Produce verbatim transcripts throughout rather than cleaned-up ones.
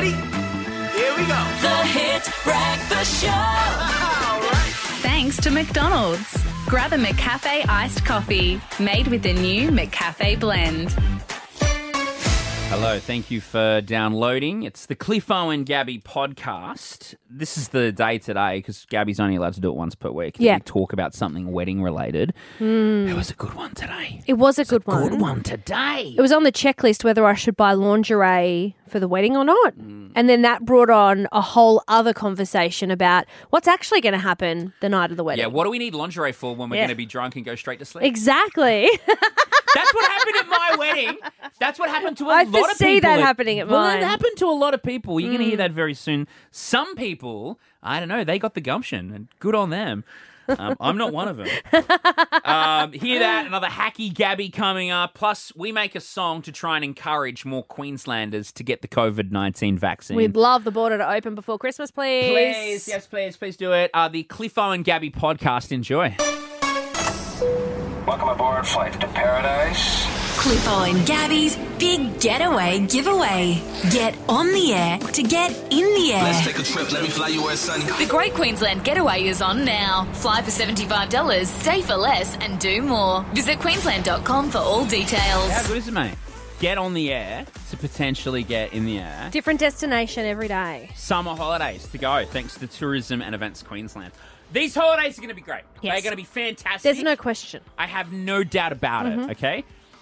Ready? Here we go. The Hit Breakfast Show. All right. Thanks to McDonald's. Grab a McCafe iced coffee made with the new McCafe blend. Hello, thank you for downloading. It's the Cliffo and Gabby podcast. This is the day today because Gabby's only allowed to do it once per week. Yeah. We talk about something wedding related. It was a good one today. It was a good one. Good one today. It was on the checklist whether I should buy lingerie for the wedding or not. Mm. And then that brought on a whole other conversation about what's actually going to happen the night of the wedding. Yeah, what do we need lingerie for when we're Yeah. going to be drunk and go straight to sleep? Exactly. That's what happened at my wedding. That's what happened to a I lot of people. foresee that happening at well, mine. it happened to a lot of people. You're going to hear that very soon. Some people, I don't know, they got the gumption, and good on them. Um, I'm not one of them. Um, hear that, another hacky Gabby coming up. Plus, we make a song to try and encourage more Queenslanders to get the covid nineteen vaccine. We'd love the border to open before Christmas, please. Please, yes, please, please do it. Uh, the Cliffo and Gabby podcast. Enjoy. Welcome aboard Flight to Paradise. Cliffo and Gabby's Big Getaway Giveaway. Get on the air to get in the air. Let's take a trip. Let me fly you where it's sunny. The Great Queensland Getaway is on now. Fly for seventy-five dollars, stay for less, and do more. Visit queensland dot com for all details. How good is it, mate? Get on the air to potentially get in the air. Different destination every day. Summer holidays to go, thanks to Tourism and Events Queensland. These holidays are going to be great. Yes. They're going to be fantastic. There's no question. I have no doubt about Mm-hmm. it, okay?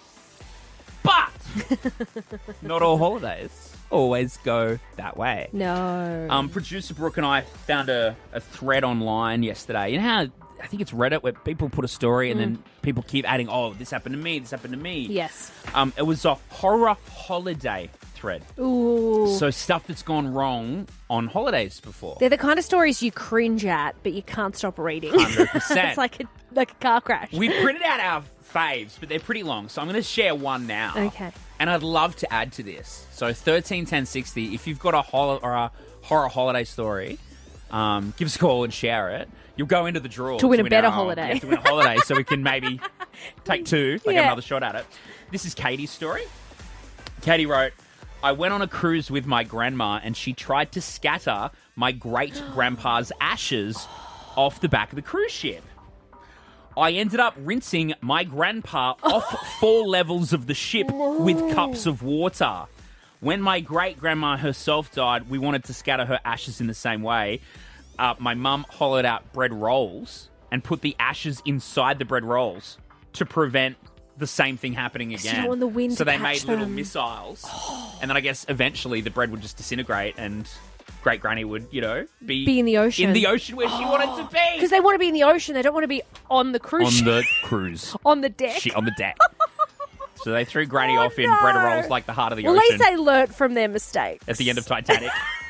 But not all holidays always go that way. No. Um, producer Brooke and I found a, a thread online yesterday. You know how I think it's Reddit where people put a story and then people keep adding, oh, this happened to me, this happened to me. Yes. Um, it was a horror holiday thread. Ooh. So stuff that's gone wrong on holidays before. They're the kind of stories you cringe at, but you can't stop reading. one hundred percent. It's like a, like a car crash. We printed out our faves, but they're pretty long, so I'm going to share one now. Okay. And I'd love to add to this. So thirteen ten sixty, if you've got a, hol- or a horror holiday story, um, give us a call and share it. You'll go into the draw. To win a better our- holiday. Yeah, to win a holiday, so we can maybe take two, like Yeah. another shot at it. This is Katie's story. Katie wrote, I went on a cruise with my grandma and she tried to scatter my great-grandpa's ashes off the back of the cruise ship. I ended up rinsing my grandpa off four levels of the ship with cups of water. When my great-grandma herself died, we wanted to scatter her ashes in the same way. Uh, my mum hollowed out bread rolls and put the ashes inside the bread rolls to prevent the same thing happening you again. don't want the wind so to they catch made little them. missiles. And then I guess eventually the bread would just disintegrate and great granny would, you know, be, Be in the ocean. In the ocean where she wanted to be. Because they want to be in the ocean. They don't want to be on the cruise On ship. the cruise. on the deck. She, on the deck. So they threw Granny Oh, off in no. bread rolls like the heart of the Well, at ocean least they learnt from their mistakes. at the end of Titanic.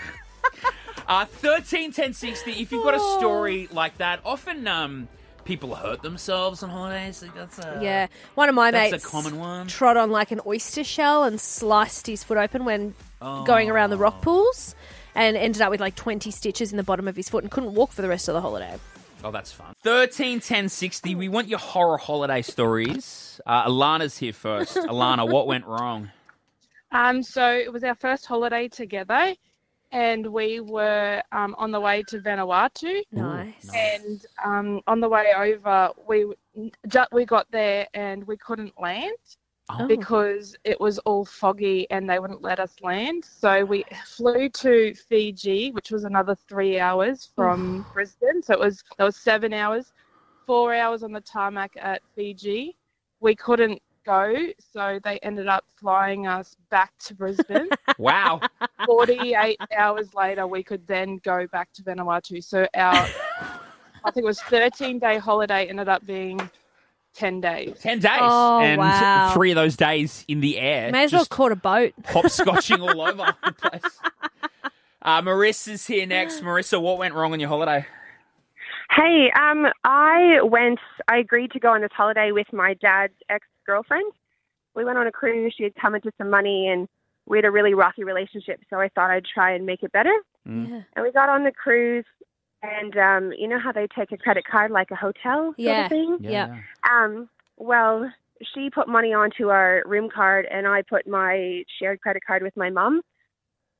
uh, thirteen ten sixty, if you've got a story like that, often um, people hurt themselves on holidays. Like that's a, Yeah. One of my That's mates a common one. trod on like an oyster shell and sliced his foot open when going around the rock pools and ended up with like twenty stitches in the bottom of his foot and couldn't walk for the rest of the holiday. Oh, that's fun. thirteen ten sixty, we want your horror holiday stories. Uh, Alana's here first. Alana, what went wrong? Um, so it was our first holiday together, and we were um, on the way to Vanuatu. Nice. And um, on the way over, we ju- we got there and we couldn't land Oh. because it was all foggy and they wouldn't let us land. So we flew to Fiji, which was another three hours from Brisbane. So it was that was seven hours, four hours on the tarmac at Fiji. We couldn't go, so they ended up flying us back to Brisbane. Wow. forty-eight hours later, we could then go back to Vanuatu. So our, I think it was thirteen-day holiday ended up being ten days. ten days. Oh, and wow. three of those days in the air. May as well just caught a boat. hopscotching all over the place. Uh, Marissa's here next. Marissa, what went wrong on your holiday? Hey, um, I went, I agreed to go on this holiday with my dad's ex-girlfriend. We went on a cruise. She had come into some money and we had a really rocky relationship, so I thought I'd try and make it better. Mm. And we got on the cruise and, um, you know how they take a credit card like a hotel sort Yeah. of thing? Yeah. Um, well, she put money onto our room card and I put my shared credit card with my mum.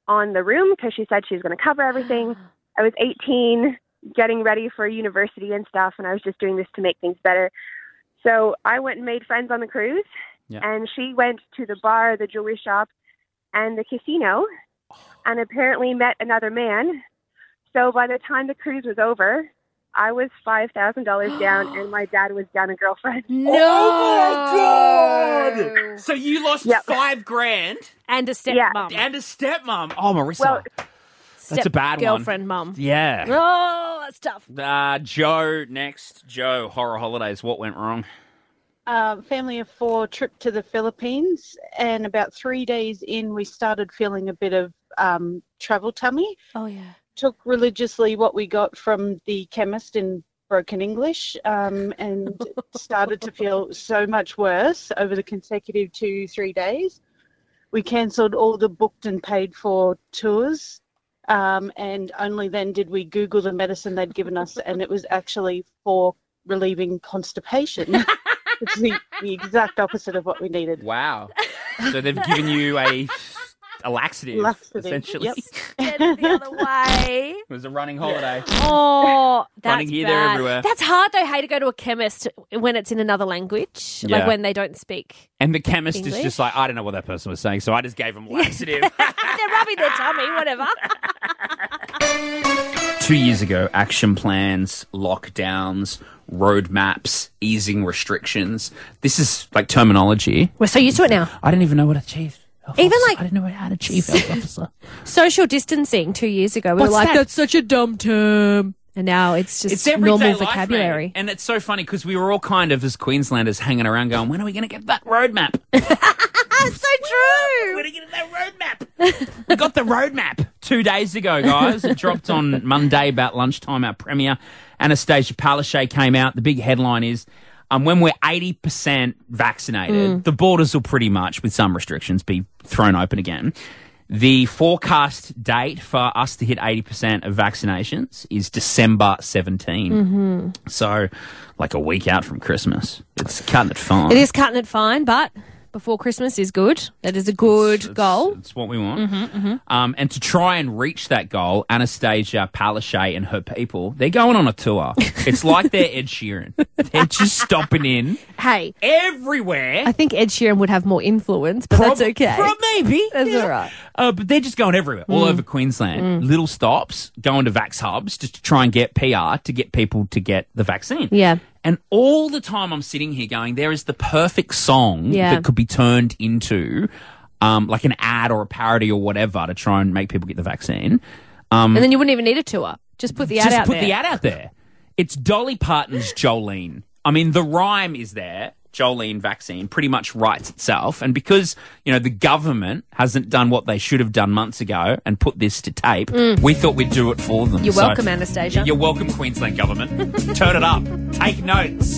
on the room because she said she was going to cover everything. I was eighteen, getting ready for university and stuff, and I was just doing this to make things better. So I went and made friends on the cruise, Yeah. and she went to the bar, the jewelry shop, and the casino, and apparently met another man. So by the time the cruise was over, I was five thousand dollars down, and my dad was down a girlfriend. No. Oh, my God! So you lost Yep. five grand And a stepmom. Yeah. and a stepmom. Oh, Marissa. Well, That's a bad one. Girlfriend mum. Yeah. Oh, that's tough. Uh, Joe, next. Joe, horror holidays. What went wrong? Uh, family of four trip to the Philippines, and about three days in, we started feeling a bit of um, travel tummy. Oh, yeah. Took religiously what we got from the chemist in broken English, um, and started to feel so much worse over the consecutive two, three days. We cancelled all the booked and paid for tours, um, and only then did we Google the medicine they'd given us, and it was actually for relieving constipation. It's the, the exact opposite of what we needed. Wow. So they've given you a, a laxative, Laxative, essentially. yep. Get it the other way. It was a running holiday. Oh, that's Running here, bad. there, everywhere. That's hard, though, hey, to go to a chemist when it's in another language, Yeah. like when they don't speak. And the chemist is English? just like, I don't know what that person was saying, so I just gave them laxative. They're rubbing their tummy, whatever. Two years ago, action plans, lockdowns, roadmaps, easing restrictions. This is like terminology. We're so used to it now. I didn't even know what a chief health Even officer- like- I didn't know how to chief health officer. Social distancing two years ago, we What's were like, that? that's such a dumb term. And now it's just It's everyday normal life, vocabulary. mate. And it's so funny because we were all kind of, as Queenslanders, hanging around going, when are we going to get that roadmap? That's so true. When are we going to get that roadmap? We got the roadmap two days ago, guys. It dropped on Monday about lunchtime. Our premier, Anastasia Palaszczuk, came out. The big headline is, um, when we're eighty percent vaccinated, the borders will pretty much, with some restrictions, be thrown open again. The forecast date for us to hit eighty percent of vaccinations is December seventeenth. Mm-hmm. So, like a week out from Christmas. It's cutting it fine. It is cutting it fine, but before Christmas is good. That is a good It's- goal. It's what we want. Mm-hmm, Um, and to try and reach that goal, Anastasia Palaszczuk and her people, they're going on a tour. It's like they're Ed Sheeran. They're just stopping in Hey, everywhere. I think Ed Sheeran would have more influence, but that's Prob- okay. prob- maybe. That's Yeah. all right. Uh, but they're just going everywhere, all over Queensland. Little stops, going to Vax hubs just to try and get P R to get people to get the vaccine. Yeah. And all the time I'm sitting here going, there is the perfect song Yeah. that could be turned into um, like an ad or a parody or whatever to try and make people get the vaccine. Um, And then you wouldn't even need a tour. Just put the ad just out put there. the ad out there. It's Dolly Parton's Jolene. I mean, the rhyme is there. Jolene vaccine pretty much writes itself. And because, you know, the government hasn't done what they should have done months ago and put this to tape, we thought we'd do it for them. Mm. You're So- welcome, Anastasia. You're welcome, Queensland government. Turn it up. Take notes.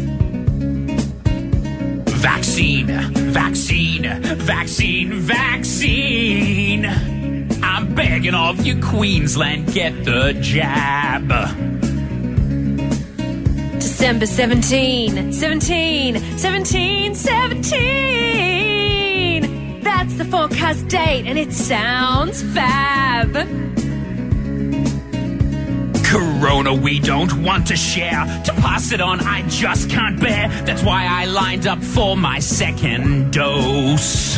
Vaccine, vaccine, vaccine, vaccine. I'm begging of you, Queensland, get the jab. December seventeenth, seventeen, seventeen, seventeen. That's the forecast date, and it sounds fab. Corona we don't want to share. To pass it on, I just can't bear. That's why I lined up for my second dose.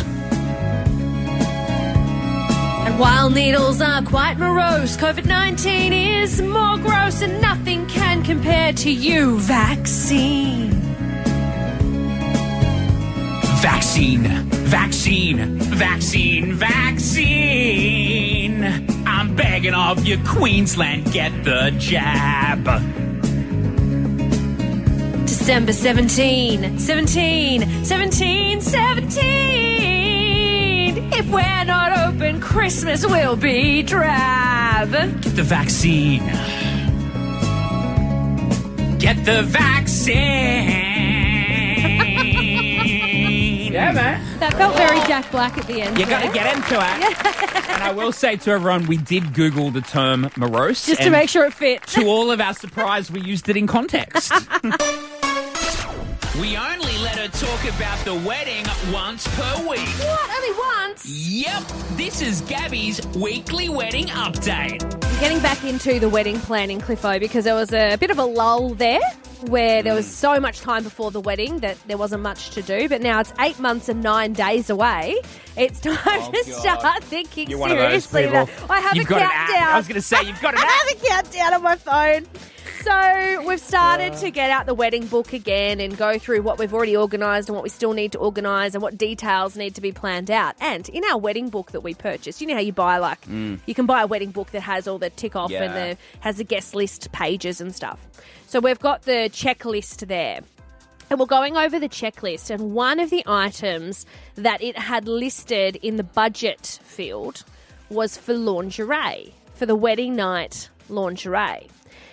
And while needles are quite morose, COVID nineteen is more gross, and nothing can compare to you, vaccine. Vaccine, vaccine, vaccine, vaccine. I'm begging of you, Queensland, get the jab. December seventeenth, seventeen, seventeen, seventeen. If we're not open, Christmas will be drab. Get the vaccine. Get the vaccine. Yeah, man. That felt very Jack Black at the end. You got to there. get into it. And I will say to everyone, we did Google the term morose. Just to and make sure it fit. to all of our surprise, we used it in context. We only let her talk about the wedding once per week. What? Only once? Yep, this is Gabby's weekly wedding update. I'm getting back into the wedding planning, Cliffo, because there was a bit of a lull there where there was so much time before the wedding that there wasn't much to do. But now it's eight months and nine days away. It's time Oh, to God. start thinking You're one of those seriously. people. That I have You've a got an countdown. app. I was going to say, you've got an I app. have a countdown on my phone. So we've started to get out the wedding book again and go through what we've already organised and what we still need to organise and what details need to be planned out. And in our wedding book that we purchased, you know how you buy like, Mm. you can buy a wedding book that has all the tick off Yeah. and the, has the guest list pages and stuff. So we've got the checklist there. And we're going over the checklist, and one of the items that it had listed in the budget field was for lingerie, for the wedding night lingerie.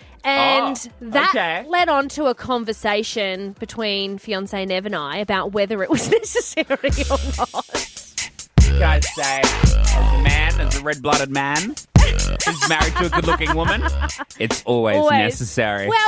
And Oh, that okay. led on to a conversation between fiancé Nev and I about whether it was necessary or not. Can I say, as a man, as a red-blooded man who's married to a good-looking woman, it's always, Always. necessary. Well,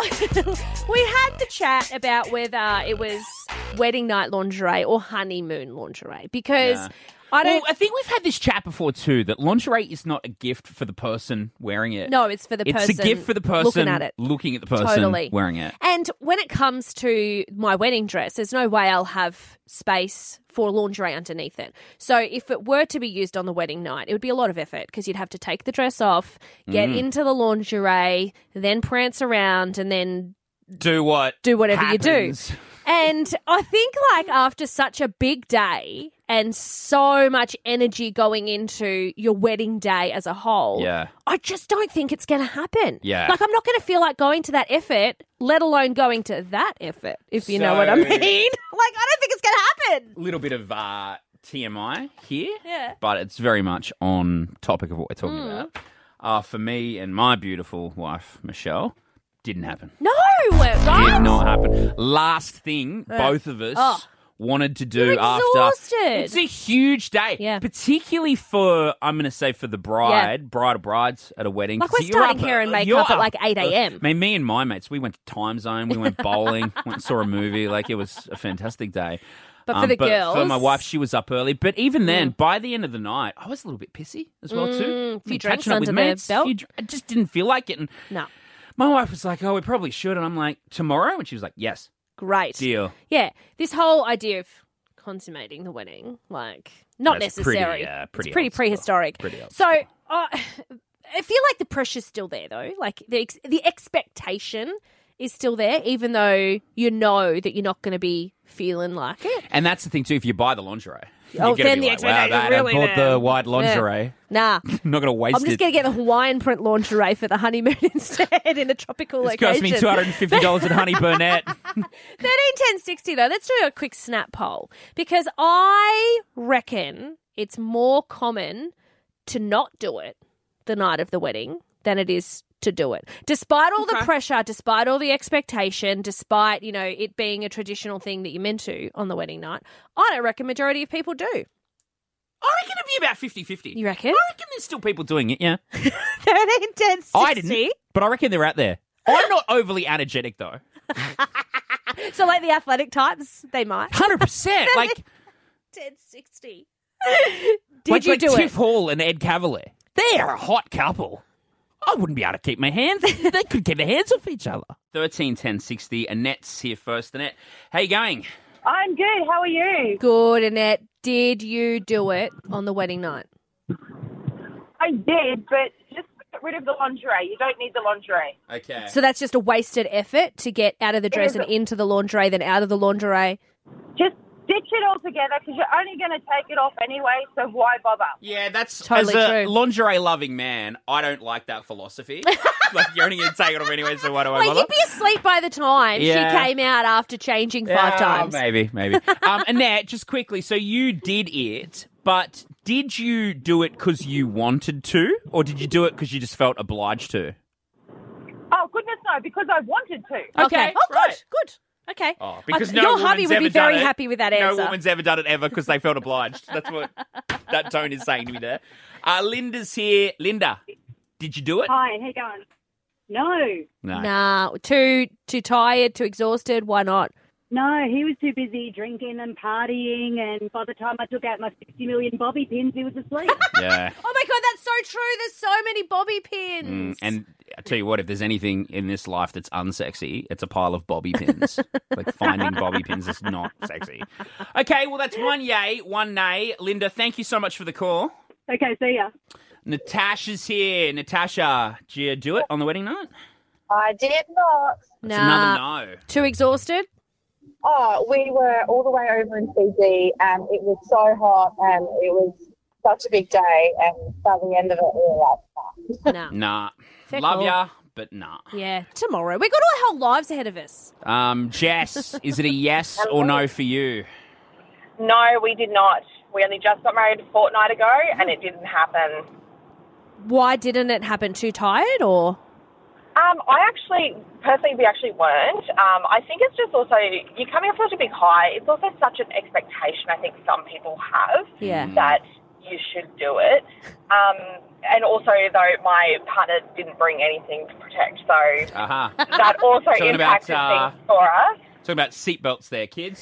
we had the chat about whether it was wedding night lingerie or honeymoon lingerie because Yeah. I don't. Well, I think we've had this chat before too, that lingerie is not a gift for the person wearing it. No, it's for the It's person a gift for the person looking at it. looking at the person Totally. wearing it. And when it comes to my wedding dress, there's no way I'll have space for lingerie underneath it. So if it were to be used on the wedding night, it would be a lot of effort because you'd have to take the dress off, get Mm. into the lingerie, then prance around, and then Do what? do whatever happens. you do. And I think, like, after such a big day and so much energy going into your wedding day as a whole, Yeah. I just don't think it's going to happen. Yeah. Like, I'm not going to feel like going to that effort, let alone going to that effort, if you know what I So- mean. Like, I don't think it's going to happen. A little bit of uh, T M I here, Yeah. but it's very much on topic of what we're talking Mm. about. Uh, for me and my beautiful wife, Michelle, didn't happen. No, right? Did not happen. Last thing Uh, both of us oh. wanted to do You're after. exhausted. It's a huge day. Yeah. Particularly for, I'm going to say, for the bride, bride or brides at a wedding. Like, 'Cause we're you're starting up- hair and you're makeup at up- like eight a.m. I mean, me and my mates, we went to Time Zone, we went bowling, went and saw a movie. Like, it was a fantastic day. But for the for girls- my wife, she was up early. But even then, by the end of the night, I was a little bit pissy as well, too. Mm, few Been drinks catching up with under the mates, belt. few dr- I just didn't feel like it. And No. my wife was like, oh, we probably should. And I'm like, tomorrow? And she was like, yes. Great. Deal. Yeah, this whole idea of consummating the wedding, like, not That's necessary. pretty, uh, pretty it's pretty old school. prehistoric. Pretty old so, uh, I feel like the pressure's still there, though. Like, the ex- the expectation is still there, even though you know that you're not going to be feeling like it. And that's the thing, too. If you buy the lingerie, Oh, you're going then to the be like, wow, expectation that, really I bought there. the white lingerie. Nah. I'm not going to waste I'm just it. going to get the Hawaiian print lingerie for the honeymoon instead in a tropical It's location. cost me two hundred fifty dollars at Honey Burnett. thirteen ten sixty though. Let's do a quick snap poll because I reckon it's more common to not do it the night of the wedding than it is to do it. Despite all the Okay. pressure, despite all the expectation, despite, you know, it being a traditional thing that you're meant to on the wedding night, I don't reckon majority of people do. I reckon it'd be about fifty-fifty. You reckon? I reckon there's still people doing it, yeah. thirteen ten sixty. I didn't, but I reckon they're out there. I'm not overly energetic, though. So like the athletic types, they might. one hundred percent. Like, ten sixty. Did like, you like do Tiff it? Hall and Ed Cavalier. They're a hot couple. I wouldn't be able to keep my hands. They could keep their hands off each other. thirteen ten sixty. Annette's here first. Annette, how you going? I'm good. How are you? Good, Annette. Did you do it on the wedding night? I did, but just get rid of the lingerie. You don't need the lingerie. Okay. So that's just a wasted effort to get out of the dress is. and into the lingerie, then out of the lingerie. Just ditch it all together because you're only going to take it off anyway, so why bother? Yeah, that's Totally as a true. lingerie-loving man, I don't like that philosophy. Like, you're only going to take it off anyway, so why do I Like, bother? you'd be asleep by the time Yeah. she came out after changing five Yeah, times. Maybe, maybe. um, Annette, just quickly, so you did it, but did you do it because you wanted to, or did you do it because you just felt obliged to? Oh, goodness no, because I wanted to. Okay. Oh, good, right. good. Okay. Oh, because I- no your woman's hubby would ever be very done it. happy with that answer. No woman's ever done it ever because they felt obliged. That's what that tone is saying to me there. Uh, Linda's here. Linda, did you do it? Hi, how you going? No. No. Nah, too too tired, too exhausted. Why not? No, he was too busy drinking and partying, and by the time I took out my sixty million bobby pins, he was asleep. Yeah. Oh my God, that's so true. There's so many bobby pins. Mm, and I tell you what, if there's anything in this life that's unsexy, it's a pile of bobby pins. Like finding bobby pins is not sexy. Okay, well that's one yay, one nay. Linda, thank you so much for the call. Okay, see ya. Natasha's here. Natasha, did you do it on the wedding night? I did not. That's another no. Too exhausted? Oh, we were all the way over in Fiji, and it was so hot, and it was such a big day, and by the end of it, we were like, nah. Nah. Fair Love call. ya, but nah. Yeah, tomorrow. We've got our whole lives ahead of us. Um, Jess, is it a yes or no for you? No, we did not. We only just got married a fortnight ago, and it didn't happen. Why didn't it happen? Too tired or? Um, I actually, personally, we actually weren't. Um, I think it's just also, you're coming off such a big high. It's also such an expectation I think some people have Yeah. that you should do it. Um, and also, though, my partner didn't bring anything to protect, so Uh-huh. that also Talking about, impacted uh, things for us. Talking about seatbelts there, kids.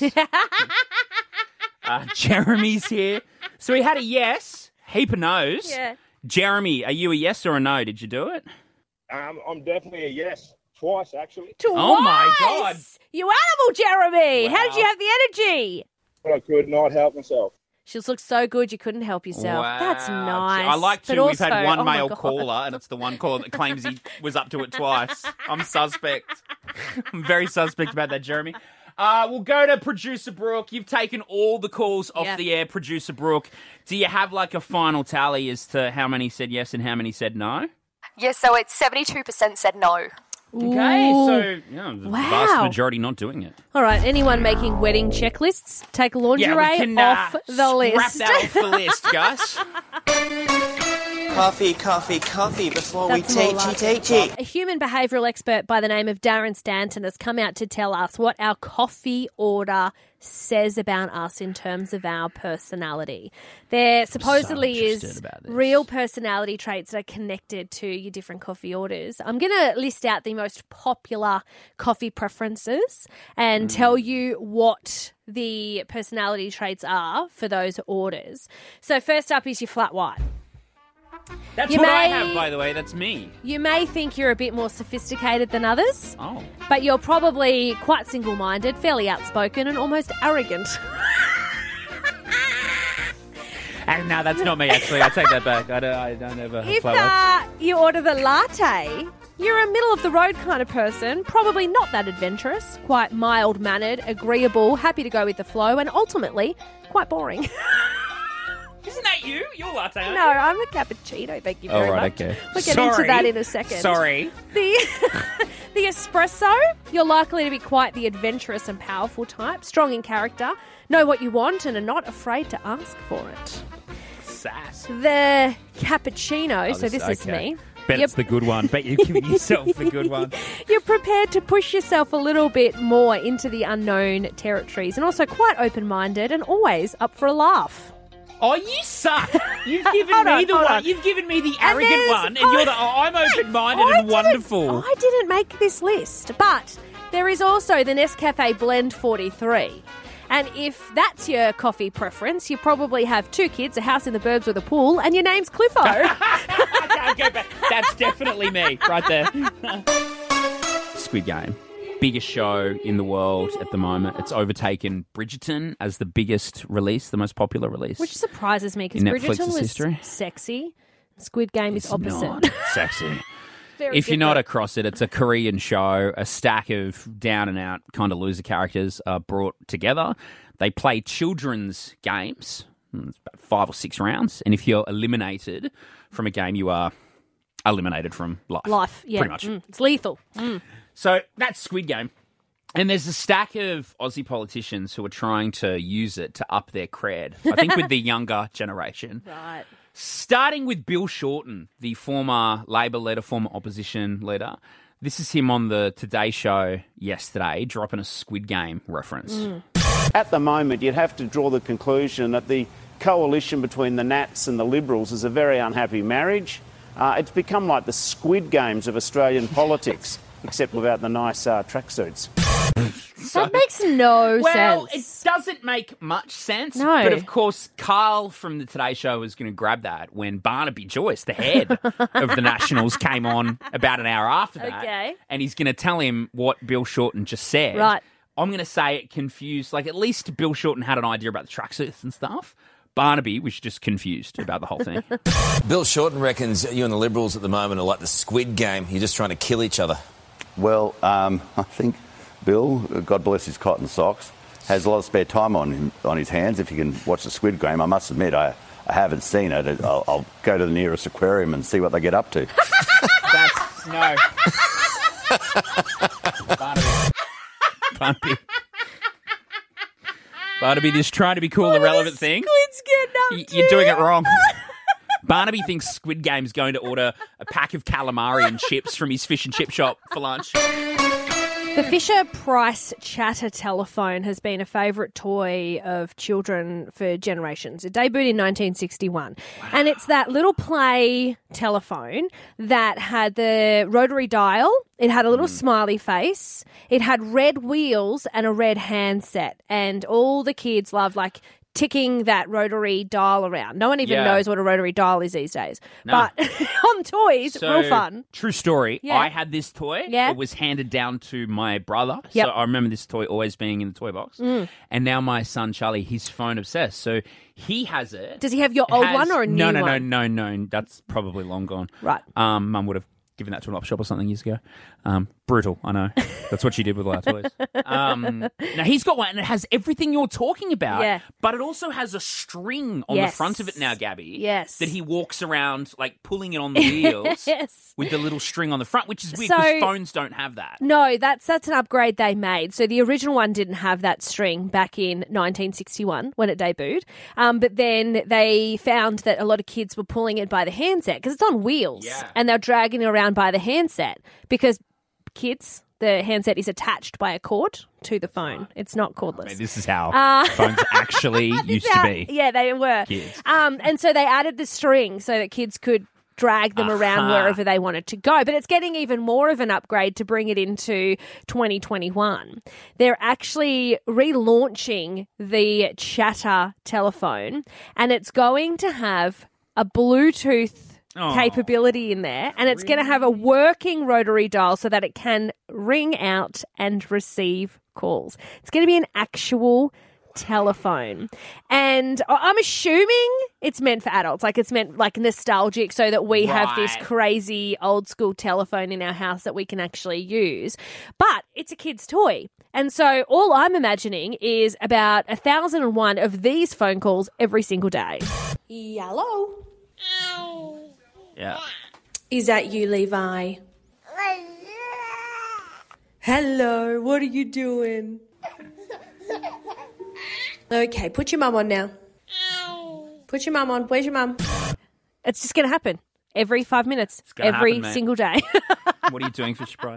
uh, Jeremy's here. So we had a yes, heap of no's. Yeah. Jeremy, are you a yes or a no? Did you do it? Um, I'm definitely a yes. Twice, actually. Twice! Oh, my God. You animal, Jeremy! How did Wow. you have the energy? I could not help myself. She looks so good you couldn't help yourself. Wow. That's nice. I like But to. We've also- had one oh my male God. caller, and it's the one caller that claims he was up to it twice. I'm suspect. I'm very suspect about that, Jeremy. Uh, we'll go to Producer Brooke. You've taken all the calls off Yeah. the air, Producer Brooke. Do you have like a final tally as to how many said yes and how many said no? Yes, so it's seventy-two percent said no. Okay, Ooh. so yeah, the Wow. vast majority not doing it. All right, anyone making wedding checklists, take lingerie Yeah, we can, uh, off the scrap list. that off the list, Gus. Coffee, coffee, coffee before we That's more teachy like it. teachy. A human behavioural expert by the name of Darren Stanton has come out to tell us what our coffee order says about us in terms of our personality. There supposedly is interested about this. real personality traits that are connected to your different coffee orders. I'm going to list out the most popular coffee preferences and Mm. tell you what the personality traits are for those orders. So first up is your flat white. That's You what I may- have, by the way. That's me. You may think you're a bit more sophisticated than others, Oh. but you're probably quite single-minded, fairly outspoken, and almost arrogant. And no, that's not me, actually. I take that back. I don't, I don't ever have If flat whites. uh, you order the latte, you're a middle-of-the-road kind of person, probably not that adventurous, quite mild-mannered, agreeable, happy to go with the flow, and ultimately quite boring. Isn't that you? You're latte, aren't No, you? I'm a cappuccino, thank you Oh, very right, much. okay. We'll get into Sorry. that in a second. Sorry. The, the espresso, you're likely to be quite the adventurous and powerful type, strong in character, know what you want and are not afraid to ask for it. Sass. The cappuccino, Oh, so this is okay. me. Bet You're- it's the good one. Bet you're giving yourself the good one. You're prepared to push yourself a little bit more into the unknown territories and also quite open-minded and always up for a laugh. Oh, you suck. You've given Hold me on, the hold one. on. You've given me the And arrogant there's- one, and you're the, oh, I'm open-minded I and didn't- wonderful. I didn't make this list, but there is also the Nescafe Blend forty-three. And if that's your coffee preference, you probably have two kids, a house in the burbs with a pool, and your name's Cliffo. I go back. That's definitely me, right there. Squid Game. Biggest show in the world at the moment. It's overtaken Bridgerton as the biggest release, the most popular release. Which surprises me because In Bridgerton Netflix's was history? sexy. Squid Game is opposite. Not sexy. Very If you're not different. across it, it's a Korean show. A stack of down and out kind of loser characters are brought together. They play children's games. It's about five or six rounds. And if you're eliminated from a game, you are eliminated from life. Life, yeah. Pretty much. Mm, it's lethal. Mm. So that's Squid Game. And there's a stack of Aussie politicians who are trying to use it to up their cred. I think with the younger generation. Right. Starting with Bill Shorten, the former Labor leader, former opposition leader. This is him on the Today Show yesterday, dropping a Squid Game reference. At the moment, you'd have to draw the conclusion that the coalition between the Nats and the Liberals is a very unhappy marriage. Uh, it's become like the Squid Games of Australian politics, except without the nice uh, tracksuits. So- That makes no well, sense. it doesn't make much sense. No. But of course, Carl from the Today Show was going to grab that when Barnaby Joyce, the head of the Nationals, came on about an hour after that. Okay. And he's going to tell him what Bill Shorten just said. Right. I'm going to say it confused, like at least Bill Shorten had an idea about the tracksuits and stuff. Barnaby was just confused about the whole thing. Bill Shorten reckons you and the Liberals at the moment are like the Squid Game. You're just trying to kill each other. Well, um, I think Bill, God bless his cotton socks, has a lot of spare time on him, on his hands. If you can watch the Squid Game, I must admit, I, I haven't seen it. I'll, I'll go to the nearest aquarium and see what they get up to. That's no. Barnaby. Barnaby. Barnaby, just trying to be cool, irrelevant thing. Squid's getting up Y- to? You're doing it wrong. Barnaby thinks Squid Game's going to order a pack of calamari and chips from his fish and chip shop for lunch. The Fisher-Price Chatter telephone has been a favourite toy of children for generations. It debuted in nineteen sixty-one. Wow. And it's that little play telephone that had the rotary dial. It had a little mm. smiley face. It had red wheels and a red handset. And all the kids loved, like, ticking that rotary dial around. No one even Yeah. knows what a rotary dial is these days. No. But on toys, So, real fun. True story. Yeah. I had this toy. Yeah. It was handed down to my brother. Yep. So I remember this toy always being in the toy box. Mm. And now my son, Charlie, he's phone obsessed. So he has it. Does he have your It old has- one or a new no, no, one? No, no, no, That's probably long gone. Right. Um, Mum would have given that to an op shop or something years ago. Um, brutal, I know. That's what she did with all our toys. Um, now, he's got one, and it has everything you're talking about, Yeah. but it also has a string on Yes. the front of it now, Gabby. Yes. That he walks around, like, pulling it on the wheels Yes. with the little string on the front, which is weird So- because phones don't have that. No, that's that's an upgrade they made. So the original one didn't have that string back in nineteen sixty-one when it debuted. Um, but then they found that a lot of kids were pulling it by the handset because it's on wheels, Yeah. and they're dragging it around by the handset because kids, the handset is attached by a cord to the phone. It's not cordless. I mean, this is how Uh, phones actually used Yeah, to be. Yeah, they were. Kids. Um, and so they added the string so that kids could drag them around Aha. wherever they wanted to go. But it's getting even more of an upgrade to bring it into twenty twenty-one. They're actually relaunching the Chatter telephone, and it's going to have a Bluetooth Oh. capability in there, and it's going to have a working rotary dial so that it can ring out and receive calls. It's going to be an actual telephone, and I- I'm assuming it's meant for adults, like it's meant like nostalgic, so that we have this Right. crazy old school telephone in our house that we can actually use. But it's a kid's toy, and so all I'm imagining is about a thousand and one of these phone calls every single day. Hello. Yeah. Is that you, Levi? Hello, what are you doing? Okay, put your mum on now. Put your mum on. Where's your mum? It's just going to happen every five minutes, gonna every happen, mate. single day. What are you doing, Fisher Price?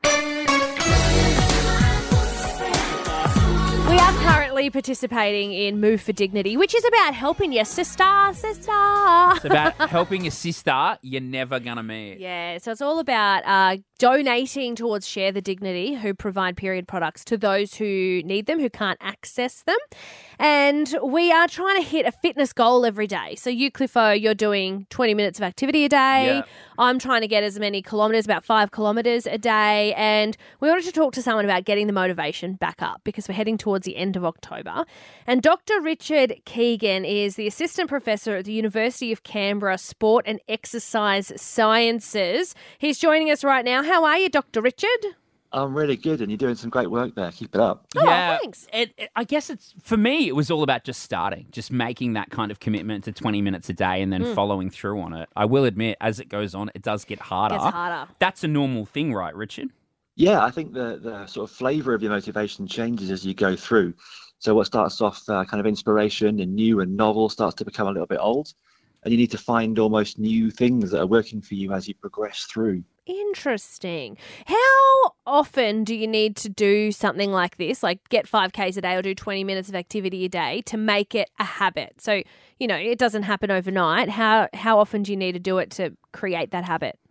We are currently participating in Move for Dignity, which is about helping your sister, sister. It's about helping your sister you're never going to meet. Yeah, so it's all about uh, donating towards Share the Dignity, who provide period products to those who need them, who can't access them. And we are trying to hit a fitness goal every day. So you, Cliffo, you're doing twenty minutes of activity a day. Yeah. I'm trying to get as many kilometres, about five kilometres a day. And we wanted to talk to someone about getting the motivation back up because we're heading towards the end of October. And Doctor Richard Keegan is the Assistant Professor at the University of Canberra Sport and Exercise Sciences. He's joining us right now. How are you, Doctor Richard? I'm really good, and you're doing some great work there. Keep it up. Oh, yeah, thanks. It, it, I guess it's for me. It was all about just starting, just making that kind of commitment to twenty minutes a day, and then Mm. following through on it. I will admit, as it goes on, it does get harder. Gets harder. That's a normal thing, right, Richard? Yeah, I think the the sort of flavour of your motivation changes as you go through. So what starts off uh, kind of inspiration and new and novel starts to become a little bit old, and you need to find almost new things that are working for you as you progress through. Interesting. How often do you need to do something like this, like get five Ks a day or do twenty minutes of activity a day to make it a habit? So, you know, it doesn't happen overnight. How how often do you need to do it to create that habit?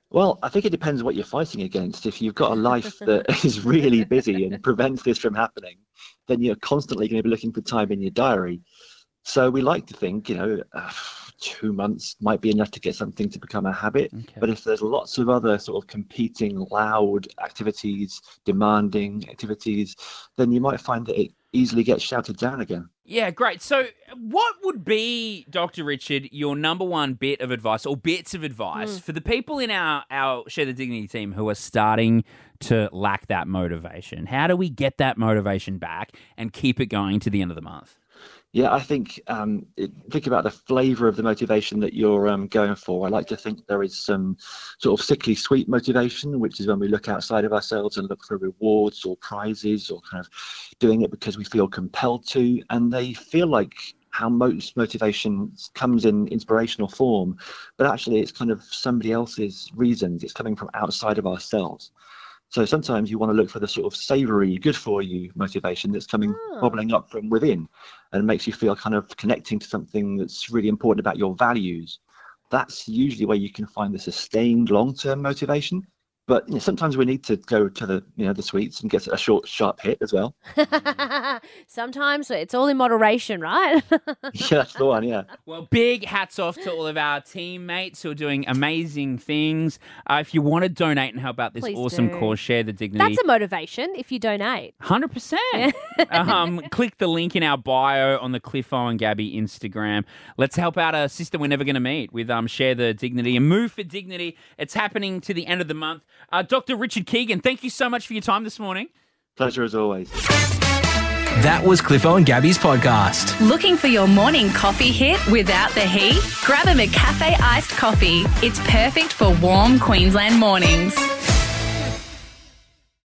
Well, I think it depends what you're fighting against. If you've got a life that is really busy and prevents this from happening, then you're constantly going to be looking for time in your diary. So we like to think, you know, uh, two months might be enough to get something to become a habit. Okay. But if there's lots of other sort of competing, loud activities, demanding activities, then you might find that it easily gets shouted down again. Yeah, great. So what would be, Doctor Richard, your number one bit of advice or bits of advice Mm. for the people in our, our Share the Dignity team who are starting to lack that motivation? How do we get that motivation back and keep it going to the end of the month? Yeah, I think um, it, think about the flavour of the motivation that you're um, going for. I like to think there is some sort of sickly sweet motivation, which is when we look outside of ourselves and look for rewards or prizes or kind of doing it because we feel compelled to. And they feel like how most motivation comes in inspirational form, but actually it's kind of somebody else's reasons. It's coming from outside of ourselves. So sometimes you want to look for the sort of savoury, good for you motivation that's coming Oh. bubbling up from within and makes you feel kind of connecting to something that's really important about your values. That's usually where you can find the sustained long-term motivation. But you know, sometimes we need to go to the you know the sweets and get a short, sharp hit as well. Sometimes it's all in moderation, right? Yeah, that's the one, yeah. Well, big hats off to all of our teammates who are doing amazing things. Uh, if you want to donate and help out this Please awesome do. cause, Share the Dignity. That's a motivation if you donate. one hundred percent. um, click the link in our bio on the Cliffo and Gabby Instagram. Let's help out a sister we're never going to meet with um, Share the Dignity and Move for Dignity. It's happening to the end of the month. Uh, Doctor Richard Keegan, thank you so much for your time this morning. Pleasure as always. That was Cliffo and Gabby's podcast. Looking for your morning coffee hit without the heat? Grab a McCafe iced coffee. It's perfect for warm Queensland mornings.